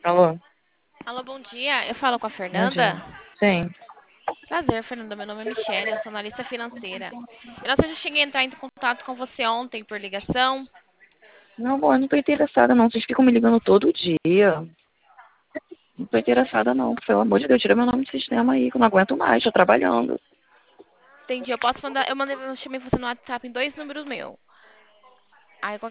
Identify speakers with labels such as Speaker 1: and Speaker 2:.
Speaker 1: Alô,
Speaker 2: Alô, bom dia. Eu falo com a
Speaker 1: bom dia.
Speaker 2: Fernanda.
Speaker 1: Sim.
Speaker 2: Prazer, Fernanda. Meu nome é Michelle, eu sou analista financeira. Eu não sei se eu cheguei a entrar em contato com você ontem por ligação.
Speaker 1: Não, bom, eu não tô interessada não. Vocês ficam me ligando todo dia. Não tô interessada não. Pelo amor de Deus, tira meu nome do sistema aí, que eu não aguento mais, tô trabalhando.
Speaker 2: Entendi, eu posso mandar. Eu chamei você no WhatsApp em dois números meus. Aí